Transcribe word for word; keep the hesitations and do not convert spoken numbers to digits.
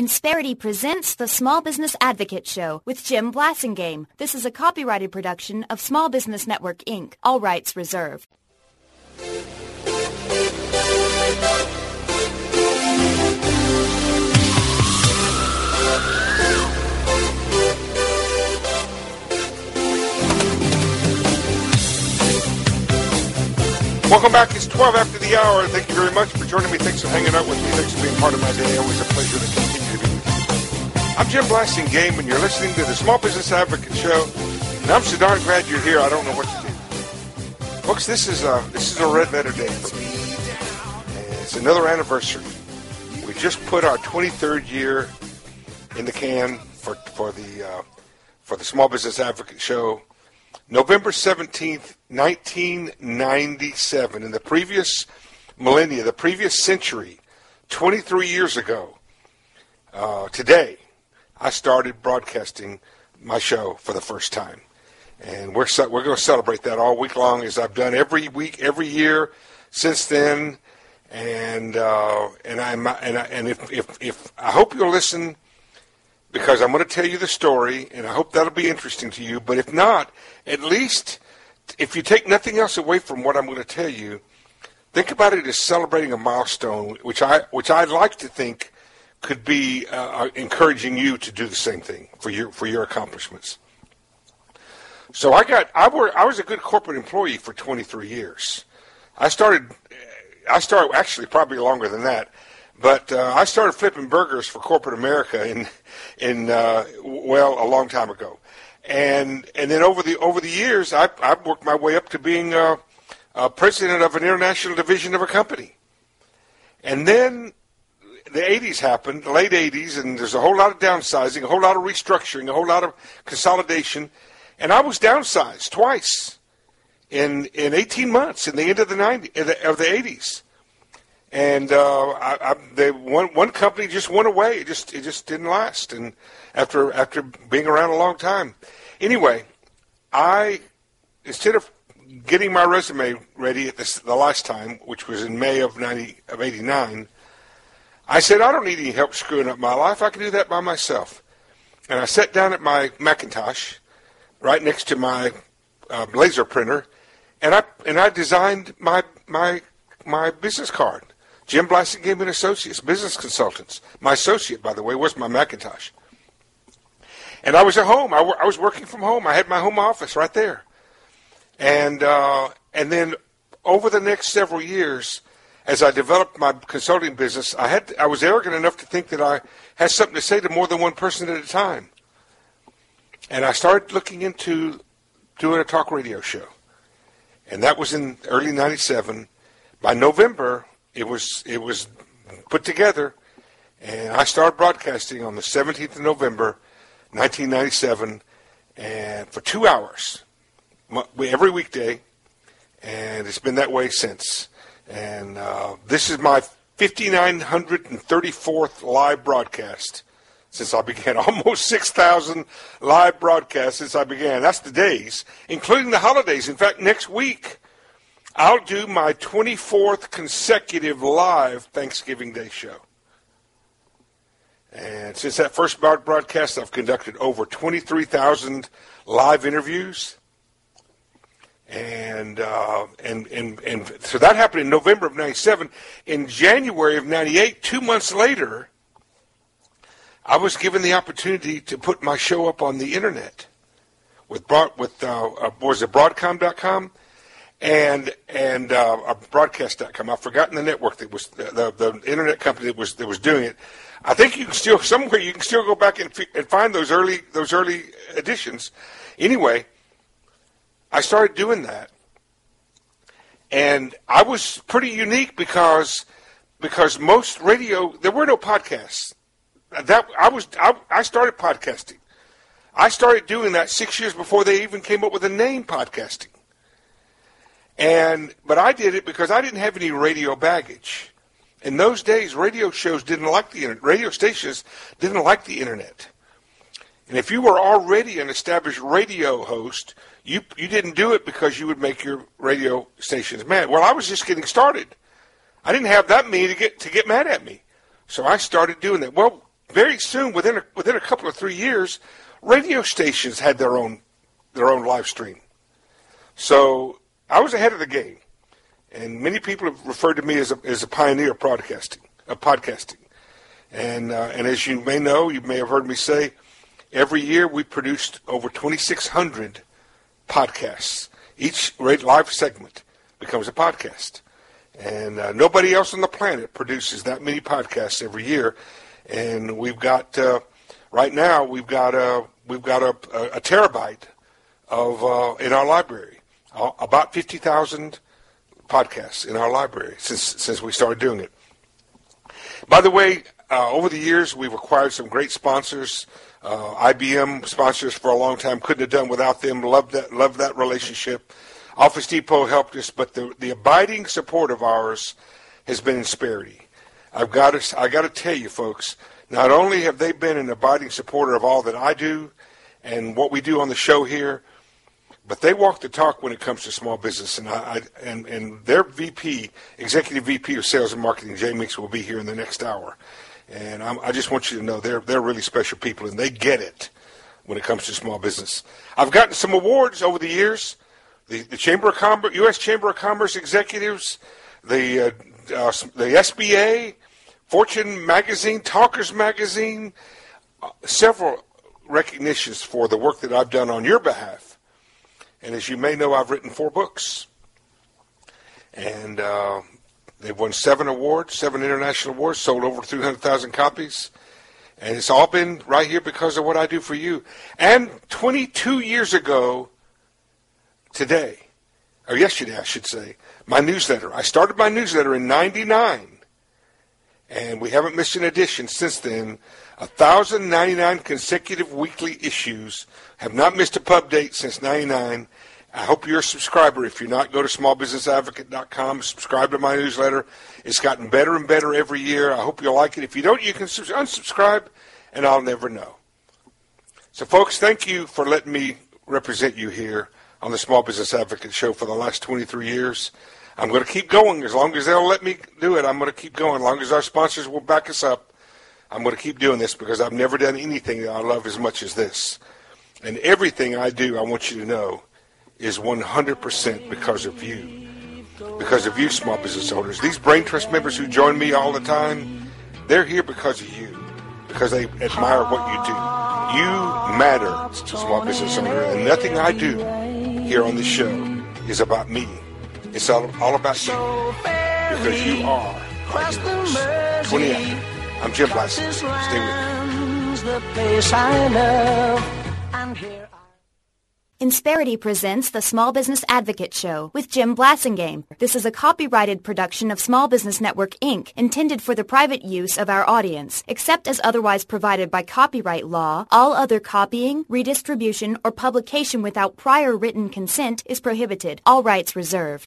Insperity presents the Small Business Advocate Show with Jim Blasingame. This is a copyrighted production of Small Business Network, Incorporated. All rights reserved. Welcome back. It's twelve after the hour. Thank you very much for joining me. Thanks for hanging out with me. Thanks for being part of my day. Always a pleasure to continue to be with you. I'm Jim Blasingame, and you're listening to the Small Business Advocate Show. And I'm so darn glad you're here. I don't know what to do. Folks, this is a, this is a red letter day for me. And it's another anniversary. We just put our twenty-third year in the can for for the uh, for the Small Business Advocate Show. November seventeenth, nineteen ninety-seven. In the previous millennia, the previous century, twenty-three years ago, uh, today, I started broadcasting my show for the first time. And we're we're going to celebrate that all week long, as I've done every week, every year since then. And uh, and I'm and I, and if, if if I hope you'll listen, because I'm going to tell you the story, and I hope that'll be interesting to you. But if not, at least if you take nothing else away from what I'm going to tell you, think about it as celebrating a milestone, which I which I'd like to think could be uh, encouraging you to do the same thing for your for your accomplishments. So I got I were I was a good corporate employee for twenty-three years. I started I started actually probably longer than that. But uh, I started flipping burgers for corporate America in, in uh, well, a long time ago, and and then over the over the years, I I worked my way up to being uh, uh, president of an international division of a company, and then the eighties happened, the late eighties, and there's a whole lot of downsizing, a whole lot of restructuring, a whole lot of consolidation, and I was downsized twice in in eighteen months in the end of the nineties of the eighties. And uh, I, I, they, one one company just went away. It just it just didn't last. And after after being around a long time, anyway, I instead of getting my resume ready at this, the last time, which was in May of ninety of eighty-nine, I said I don't need any help screwing up my life. I can do that by myself. And I sat down at my Macintosh, right next to my uh, laser printer, and I and I designed my my my business card. Jim Blasingame and Associates, business consultants. My associate, by the way, was my Macintosh. And I was at home. I, w- I was working from home. I had my home office right there. And uh, and then over the next several years, as I developed my consulting business, I had I was arrogant enough to think that I had something to say to more than one person at a time. And I started looking into doing a talk radio show. And that was in early ninety-seven. By November, it was it was put together, and I started broadcasting on the seventeenth of November, nineteen ninety-seven, and for two hours, every weekday, and it's been that way since. And uh, this is my five thousand nine hundred thirty-fourth live broadcast since I began. Almost six thousand live broadcasts since I began. That's the days, including the holidays. In fact, next week, I'll do my twenty-fourth consecutive live Thanksgiving Day show. And since that first broadcast, I've conducted over twenty-three thousand live interviews. And, uh, and, and, and so that happened in November of ninety-seven. In January of ninety-eight, two months later, I was given the opportunity to put my show up on the internet with, broad, with uh, uh, was it Broadcom dot com? And and uh, broadcast dot com. I've forgotten the network that was the, the the internet company that was that was doing it. I think you can still somewhere you can still go back and, and find those early those early editions. Anyway, I started doing that, and I was pretty unique because because most radio there were no podcasts. That I was I, I started podcasting. I started doing that six years before they even came up with the name podcasting. And but I did it because I didn't have any radio baggage. In those days, radio shows didn't like the internet. Radio stations didn't like the internet. And if you were already an established radio host, you you didn't do it because you would make your radio stations mad. Well, I was just getting started. I didn't have that many to get to get mad at me, so I started doing that. Well, very soon, within a, within a couple of three years, radio stations had their own their own live stream. So I was ahead of the game, and many people have referred to me as a as a pioneer of podcasting. Of podcasting, and uh, and as you may know, you may have heard me say, every year we produced over twenty-six hundred podcasts. Each live segment becomes a podcast. And uh, nobody else on the planet produces that many podcasts every year. And we've got, uh, right now, we've got a, we've got a, a, a terabyte of, uh, in our library. Uh, about fifty thousand podcasts in our library since, since we started doing it. By the way, uh, over the years, we've acquired some great sponsors. Uh, I B M sponsors for a long time. Couldn't have done without them. Loved that, loved that relationship. Office Depot helped us, but the, the abiding support of ours has been Insperity. I've got to, I got to tell you, folks, not only have they been an abiding supporter of all that I do and what we do on the show here, but they walk the talk when it comes to small business. And I, I and, and their V P, Executive V P of Sales and Marketing, Jay Meeks, will be here in the next hour. And I'm, I just want you to know they're they're really special people, and they get it when it comes to small business. I've gotten some awards over the years. The, the Chamber of Commerce, U S Chamber of Commerce executives, the uh, uh, the S B A, Fortune Magazine, Talkers Magazine, uh, several recognitions for the work that I've done on your behalf. And as you may know, I've written four books. And uh, they've won seven awards, seven international awards, sold over three hundred thousand copies. And it's all been right here because of what I do for you. And twenty-two years ago today, or yesterday I should say, my newsletter. I started my newsletter in ninety-nine. And we haven't missed an edition since then. one thousand ninety-nine consecutive weekly issues. Have not missed a pub date since ninety-nine. I hope you're a subscriber. If you're not, go to small business advocate dot com. Subscribe to my newsletter. It's gotten better and better every year. I hope you'll like it. If you don't, you can unsubscribe, and I'll never know. So, folks, thank you for letting me represent you here on the Small Business Advocate Show for the last twenty-three years. I'm going to keep going. As long as they'll let me do it, I'm going to keep going. As long as our sponsors will back us up, I'm going to keep doing this because I've never done anything that I love as much as this. And everything I do, I want you to know, is one hundred percent because of you. Because of you, small business owners. These Brain Trust members who join me all the time, they're here because of you. Because they admire what you do. You matter, small business owner. And nothing I do here on this show is about me. It's all, all about you. Because you are my heroes. twenty-eight. I'm Jim Blasingame. Stay with me. Insperity presents the Small Business Advocate Show with Jim Blasingame. This is a copyrighted production of Small Business Network, Incorporated, intended for the private use of our audience. Except as otherwise provided by copyright law, all other copying, redistribution, or publication without prior written consent is prohibited. All rights reserved.